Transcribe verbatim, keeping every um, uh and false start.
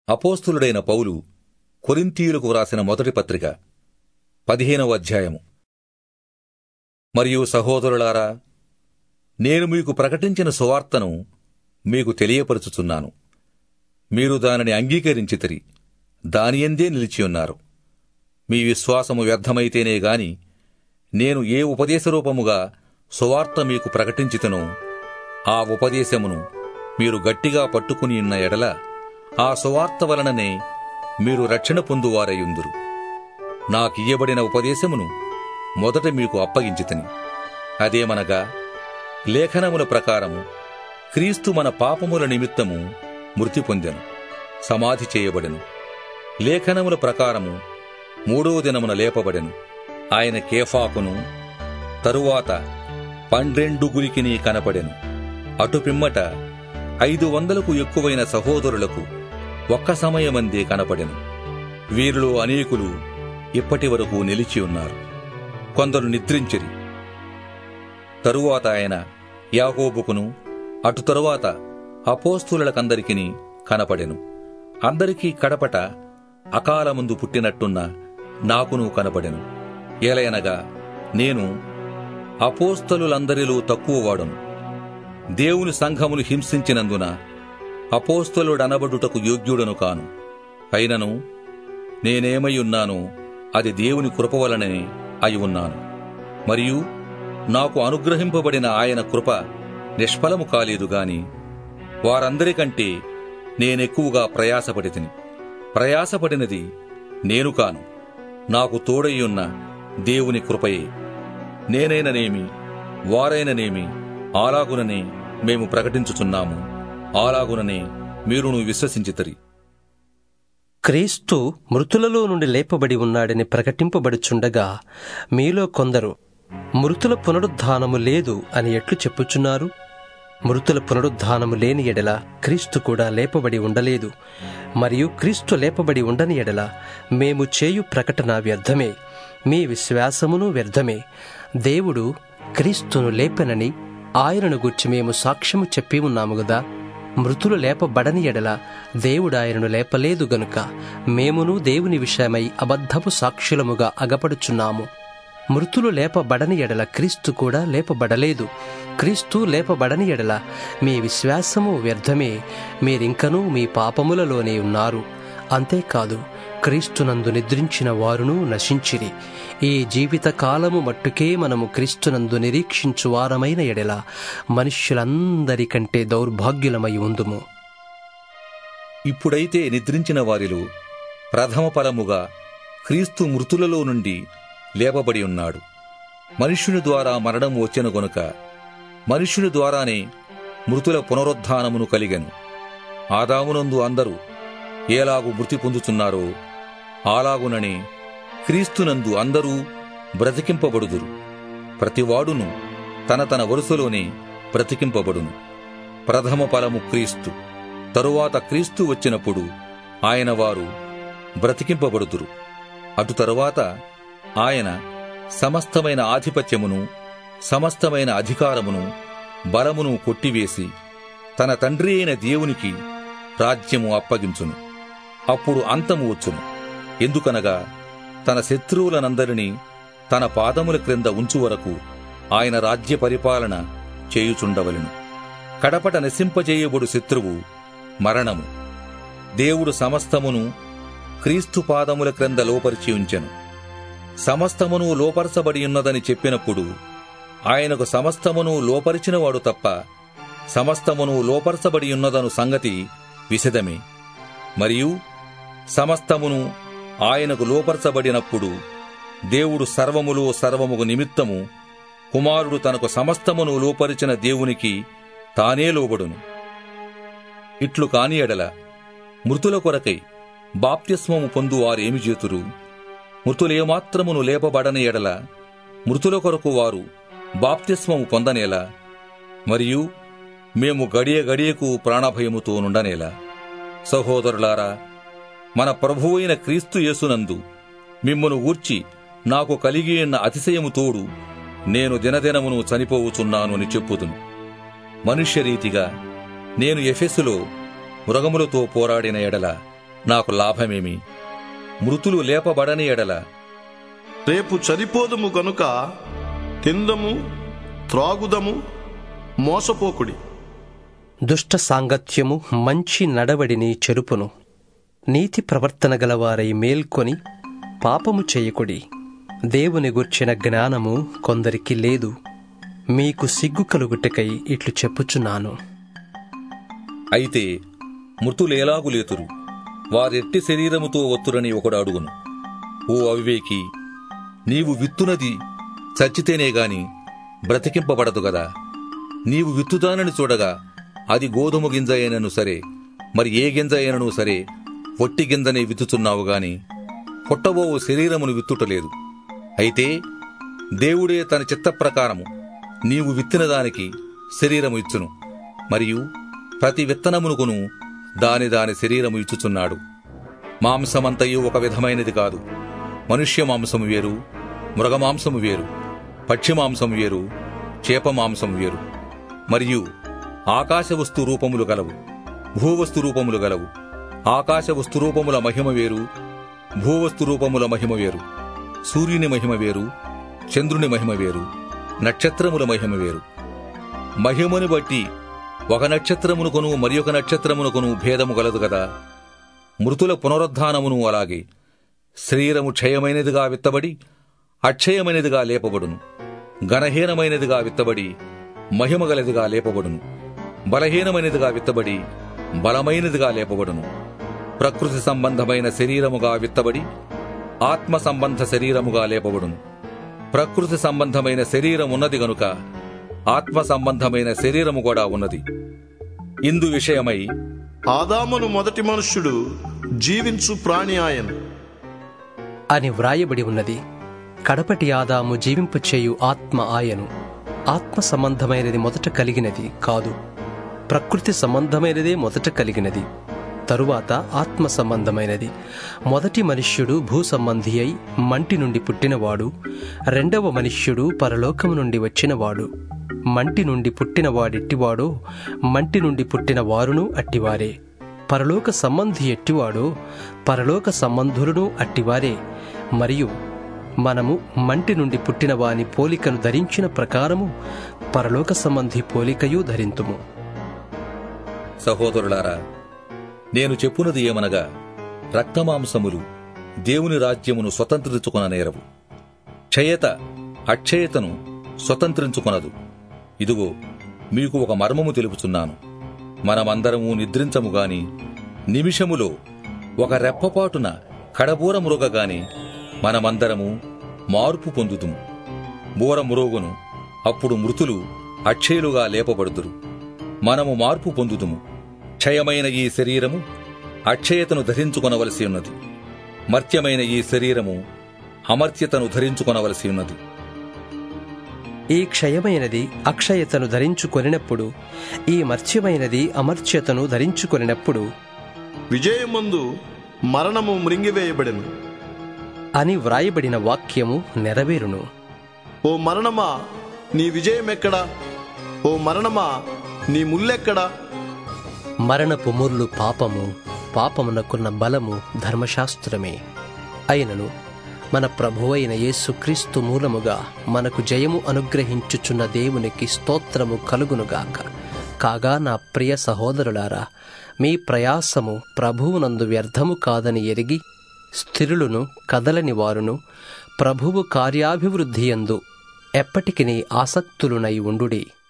అపోస్తులుడైన పౌలు కొరింథీయులకు వ్రాసిన మొదటి పత్రిక పదిహేనవ అధ్యాయము. మరియు సహోదరులారా, నేను మీకు ప్రకటించిన సువార్తను మీకు తెలియపరుచుచున్నాను. మీరు దానిని అంగీకరించితిరి, దానియందే నిలిచియున్నారు. మీ విశ్వాసము వ్యర్థమైతేనే గాని నేను ఏ ఉపదేశరూపముగా సువార్త మీకు ప్రకటించితినో ఆ ఉపదేశమును మీరు గట్టిగా పట్టుకునియున్న ఎడల ఆ సువార్త వలననే మీరు రక్షణ పొందువారయుందురు. నాకియ్యబడిన ఉపదేశమును మొదట మీకు అప్పగించితిని. అదేమనగా, లేఖనముల ప్రకారము క్రీస్తు మన పాపముల నిమిత్తము మృతి పొందెను, సమాధి చేయబడెను. లేఖనముల ప్రకారము మూడో దినమున లేపబడెను. ఆయన కేఫాకును తరువాత పన్నెండుగురికిని కనపడెను. అటుపిమ్మట ఐదు వందలకు ఎక్కువైన సహోదరులకు ఒక్క సమయమందే కనపడెను. వీరిలో అనేకులు ఇప్పటి వరకు నిలిచియున్నారు, కొందరు నిద్రించిరి. తరువాత ఆయన యాకోబుకును అటు తరువాత అపోస్తలులకందరికిని కనపడెను. అందరికీ కడపట అకాలమందు పుట్టినట్టున్న నాకును కనపడెను. ఏలయనగా నేను అపోస్తలులందరిలో తక్కువవాడును. దేవుని సంఘమును హింసించినందున అపోస్తలుడనబడుటకు యోగ్యుడను కాను. అయినను నేనేమయ్యున్నానో అది దేవుని కృప వలననే అయి ఉన్నాను. మరియు నాకు అనుగ్రహింపబడిన ఆయన కృప నిష్ఫలము కాలేదు గాని వారందరికంటే నేనెక్కువగా ప్రయాసపడితిని. ప్రయాసపడినది నేను కాను, నాకు తోడయ్యున్న దేవుని కృపయే. నేనైననేమి వారైననేమి అలాగుననే మేము ప్రకటించుచున్నాము, అలాగుననే మీరును విశ్వసించితిరి. క్రీస్తు మృతులలో నుండి లేపబడి ఉన్నాడని ప్రకటింపబడుచుండగా మీలో కొందరు మృతుల పునరుద్ధానము లేదు అని ఎట్లు చెప్పుచున్నారు? మృతుల పునరుద్ధానము లేని ఎడల క్రీస్తు కూడా లేపబడి ఉండలేదు. మరియు క్రీస్తు లేపబడి ఉండని ఎడల మేము చేయు ప్రకటన వ్యర్థమే, మీ విశ్వాసమును వ్యర్థమే. దేవుడు క్రీస్తును లేపెనని ఆయనను గూర్చి మేము సాక్ష్యము చెప్పి ఉన్నాము గదా. మృతులు లేపబడని ఎడల దేవుడు ఆయనను లేపలేదు గనుక మేమును దేవుని విషయమై అబద్ధపు సాక్షులముగా అగపడుచున్నాము. మృతులు లేపబడని ఎడల క్రీస్తు కూడా లేపబడలేదు. క్రీస్తు లేపబడని ఎడల మీ విశ్వాసము వ్యర్థమే, మీరింకనూ మీ పాపములలోనే ఉన్నారు. అంతేకాదు, క్రీస్తునందు నిద్రించిన వారును నశించిరి. ఈ జీవిత కాలము మట్టుకే మనము క్రీస్తునందు నిరీక్షించు వారమైన ఎడల మనుష్యులందరికంటే దౌర్భాగ్యులమై ఉందుము. ఇప్పుడైతే నిద్రించిన వారిలో ప్రథమ ఫలముగా క్రీస్తు మృతులలో నుండి లేపబడి ఉన్నాడు. మనుష్యుని ద్వారా మరణము వచ్చెను గనుక మనుష్యుని ద్వారానే మృతుల పునరుద్ధానమును కలిగెను. ఆదామునందు అందరూ ఏలాగు మృతి పొందుతున్నారో అలాగుననే క్రీస్తునందు అందరూ బ్రతికింపబడుదురు. ప్రతివాడును తన తన వరుసలోనే బ్రతికింపబడును. ప్రథమ ఫలము క్రీస్తు, తరువాత క్రీస్తు వచ్చినప్పుడు ఆయన వారు బ్రతికింపబడుదురు. అటు తరువాత ఆయన సమస్తమైన ఆధిపత్యమును సమస్తమైన అధికారమును బలమును కొట్టివేసి తన తండ్రి అయిన దేవునికి రాజ్యము అప్పగించును. అప్పుడు అంతము వచ్చును. ఎందుకనగా తన శత్రువులనందరినీ తన పాదముల క్రింద ఉంచు వరకు ఆయన రాజ్య పరిపాలన చేయుచుండవలెను. కడపట నశింపజేయబడు శత్రువు మరణము. దేవుడు సమస్తమును క్రీస్తు పాదముల క్రింద లోపరిచి ఉంచెను. సమస్తమును లోపరచబడి ఉన్నదని చెప్పినప్పుడు ఆయనకు సమస్తమును లోపరిచినవాడు తప్ప సమస్తమును లోపరచబడి ఉన్నదను సంగతి విశదమే. మరియు సమస్తమును ఆయనకు లోపరచబడినప్పుడు దేవుడు సర్వములో సర్వముగు నిమిత్తము కుమారుడు తనకు సమస్తమును లోపరిచిన దేవునికి తానే లోబడును. ఇట్లు కాని ఎడల మృతుల కొరకై బాప్తిస్మము పొందు వారేమి చేతురు? మృతులేమాత్రమును లేపబడని ఎడల మృతుల కొరకు వారు బాప్తిస్మము పొందనేలా? మరియు మేము గడియ గడియకు ప్రాణభయముతో నుండనేలా? సహోదరులారా, మన ప్రభువైన క్రీస్తు యేసునందు మిమ్మును గూర్చి నాకు కలిగియున్న అతిశయము తోడు నేను దినదినమును చనిపోవుచున్నాను అని చెప్పుదును. మనుష్యరీతిగా నేను ఎఫెసులో మృగములతో పోరాడిన ఎడల నాకు లాభమేమి? మృతులు లేపబడని ఎడల రేపు చనిపోదుము గనుక తిందము త్రాగుదము మోసపోకుడి. దుష్ట సాంగత్యము మంచి నడవడిని చెరుపును. నీతి ప్రవర్తన గలవారై మేల్కొని పాపము చేయకుడి. దేవుని గూర్చిన జ్ఞానము కొందరికి లేదు. మీకు సిగ్గు కలుగుటకై ఇట్లు చెప్పుచున్నాను. అయితే మృతులేలాగు లేతురు? వారెట్టి శరీరముతో వత్తురని ఒకడు అడుగును. ఓ అవివేకి, నీవు విత్తునది చచ్చితేనే గాని బ్రతికింపబడదు గదా. నీవు విత్తుతానని చూడగా అది గోధుమ గింజ అయినను సరే, మరి ఏ గింజ అయినను సరే ఒట్టి గింజనే విత్తుతున్నావు గాని పుట్టబోవు శరీరమును విత్తుటలేదు. అయితే దేవుడే తన చిత్త ప్రకారము నీవు విత్తిన దానికి శరీరము ఇచ్చును, మరియు ప్రతి విత్తనమునుకును దాని దాని శరీరము ఇచ్చుచున్నాడు. మాంసమంతయు ఒక విధమైనది కాదు. మనుష్య మాంసము వేరు, మృగమాంసము వేరు, పక్షి మాంసము వేరు, చేప మాంసము వేరు. మరియు ఆకాశ వస్తు రూపములు గలవు, భూవస్తు రూపములు గలవు. ఆకాశ వస్తు రూపముల మహిమ వేరు, భూవస్తు రూపముల మహిమ వేరు. సూర్యుని మహిమ వేరు, చంద్రుని మహిమ వేరు, నక్షత్రముల మహిమ వేరు. మహిమను బట్టి ఒక నక్షత్రమునుకొను మరి ఒక నక్షత్రమునుకొను భేదము గలదు గదా. మృతుల పునరుద్ధానమును అలాగే. శరీరము క్షయమైనదిగా విత్తబడి అక్షయమైనదిగా లేపబడును. ఘనహీనమైనదిగా విత్తబడి మహిమగలదిగా లేపబడును. బలహీనమైనదిగా విత్తబడి బలమైనదిగా లేపబడును. ప్రకృతి సంబంధమైన శరీరముగా విత్తబడి ఆత్మ సంబంధ శరీరముగా లేపబడును. ప్రకృతి సంబంధమైన శరీరం ఉన్నది గనుక ఆత్మ సంబంధమైన శరీరము కూడా ఉన్నది. ఇందు విషయమై ఆదామును మొదటి మనుష్యుడు జీవించు ప్రాణి ఆయను అని వ్రాయబడి ఉన్నది. కడపటి ఆదాము జీవింపచేయు ఆత్మ ఆయను. ఆత్మ సంబంధమైనది మొదట కలిగినది కాదు, ప్రకృతి సంబంధమైనదే మొదట కలిగినది, తరువాత ఆత్మ సంబంధమైనది. మొదటి మనుష్యుడు భూ సంబంధి అయి మంటి నుండి పుట్టినవాడు. రెండవ మనుష్యుడు పరలోకము నుండి వచ్చినవాడు. మంటి నుండి పుట్టిన వాడెట్టివాడో మంటి నుండి పుట్టిన వారును అట్టివారే. పరలోక సంబంధి ఎట్టివాడో పరలోక సంబంధులను అట్టివారే. మరియు మనము మంటి నుండి పుట్టిన వాని పోలికను ధరించిన ప్రకారము పరలోక సంబంధి పోలికయు ధరింతుము. సహోదరులారా, నేను చెప్పునది ఏమనగా, రక్తమాంసములు దేవుని రాజ్యమును స్వతంత్రించుకొన నేరవు. క్షయత అక్షయతను స్వతంత్రించుకొనదు. ఇదిగో, మీకు ఒక మర్మము తెలుపుచున్నాను. మనమందరము నిద్రించము గాని నిమిషములో ఒక రెప్పపాటున కడబూర మ్రోగగాని మనమందరము మార్పు పొందుతుము. బూర మ్రోగును, అప్పుడు మృతులు అక్షయులుగా లేపబడుదురు. మనము మార్పు పొందుతుము. క్షయమైన ఈ శరీరము అక్షయతను ధరించుకొనవలసి ఉన్నది. మర్త్యమైన ఈ శరీరము అమర్త్యతను ధరించుకొనవలసి ఉన్నది. ఈ క్షయమైనది అక్షయతను ధరించుకొనినప్పుడు, ఈ మర్త్యమైనది అమర్త్యతను ధరించుకొనినప్పుడు విజయమందు మరణము మృంగివేయబడెను అని వ్రాయబడిన వాక్యము నెరవేరును. ఓ మరణమా, నీ విజయమెక్కడా? ఓ మరణమా, నీ ముల్లెక్కడా? మరణపు ముర్లు పాపము, పాపమునకున్న బలము ధర్మశాస్త్రమే. అయినను మన ప్రభువైన యేసుక్రీస్తు మూలముగా మనకు జయము అనుగ్రహించుచున్న దేవునికి స్తోత్రము కలుగునుగాక. కాగా నా ప్రియ సహోదరులారా, మీ ప్రయాసము ప్రభువునందు వ్యర్థము కాదని ఎరిగి స్థిరులను కదలని వారును ప్రభువు కార్యాభివృద్ధియందు ఎప్పటికినీ ఆసక్తులునై ఉండుడి.